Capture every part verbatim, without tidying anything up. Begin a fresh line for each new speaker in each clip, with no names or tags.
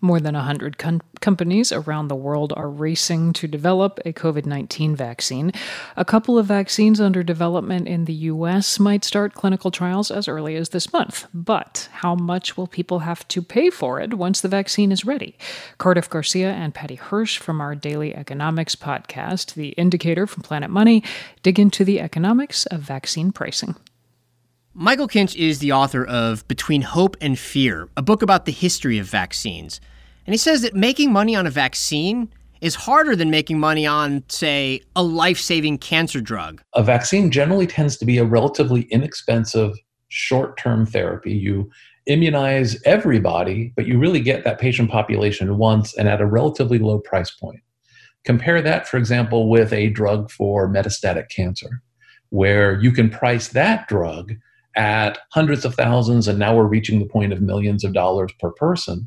More than one hundred com- companies around the world are racing to develop a covid nineteen vaccine. A couple of vaccines under development in the U S might start clinical trials as early as this month. But how much will people have to pay for it once the vaccine is ready? Cardiff Garcia and Patty Hirsch from our Daily Economics podcast, The Indicator from Planet Money, dig into the economics of vaccine pricing.
Michael Kinch is the author of Between Hope and Fear, a book about the history of vaccines. And he says that making money on a vaccine is harder than making money on, say, a life-saving cancer drug.
A vaccine generally tends to be a relatively inexpensive short-term therapy. You immunize everybody, but you really get that patient population once and at a relatively low price point. Compare that, for example, with a drug for metastatic cancer, where you can price that drug at hundreds of thousands, and now we're reaching the point of millions of dollars per person.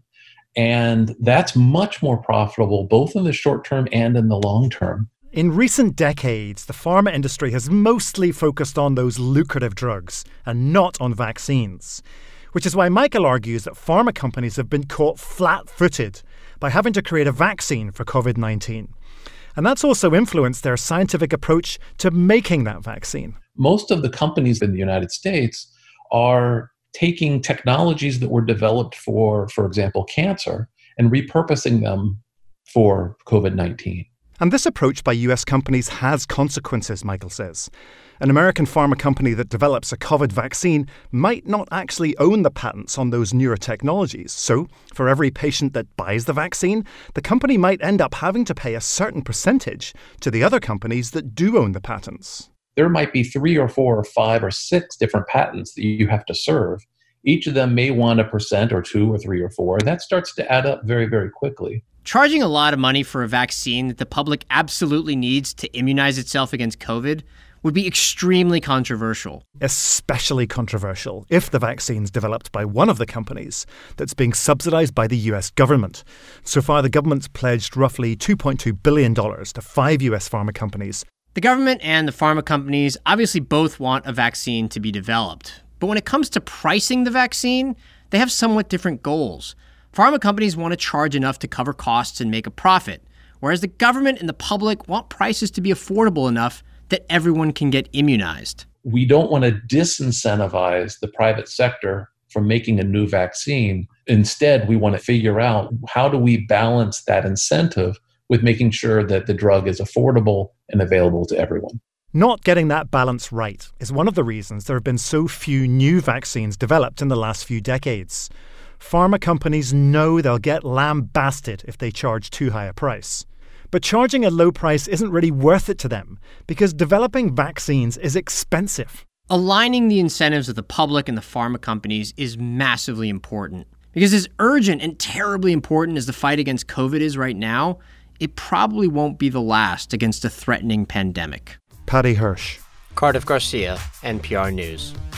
And that's much more profitable, both in the short term and in the long term.
In recent decades, the pharma industry has mostly focused on those lucrative drugs and not on vaccines, which is why Michael argues that pharma companies have been caught flat-footed by having to create a vaccine for covid nineteen. And that's also influenced their scientific approach to making that vaccine.
Most of the companies in the United States are taking technologies that were developed for, for example, cancer, and repurposing them for covid nineteen.
And this approach by U S companies has consequences, Michael says. An American pharma company that develops a COVID vaccine might not actually own the patents on those newer technologies. So, for every patient that buys the vaccine, the company might end up having to pay a certain percentage to the other companies that do own the patents.
There might be three or four or five or six different patents that you have to serve. Each of them may want a percent or two or three or four. And that starts to add up very, very quickly.
Charging a lot of money for a vaccine that the public absolutely needs to immunize itself against COVID would be extremely controversial.
Especially controversial if the vaccine's developed by one of the companies that's being subsidized by the U S government. So far, the government's pledged roughly two point two billion dollars to five U S pharma companies.
The government and the pharma companies obviously both want a vaccine to be developed. But when it comes to pricing the vaccine, they have somewhat different goals. Pharma companies want to charge enough to cover costs and make a profit, whereas the government and the public want prices to be affordable enough that everyone can get immunized.
We don't want to disincentivize the private sector from making a new vaccine. Instead, we want to figure out how do we balance that incentive with making sure that the drug is affordable and available to everyone.
Not getting that balance right is one of the reasons there have been so few new vaccines developed in the last few decades. Pharma companies know they'll get lambasted if they charge too high a price. But charging a low price isn't really worth it to them because developing vaccines is expensive.
Aligning the incentives of the public and the pharma companies is massively important. Because as urgent and terribly important as the fight against COVID is right now, it probably won't be the last against a threatening pandemic.
Patty Hirsch.
Cardiff Garcia, N P R News.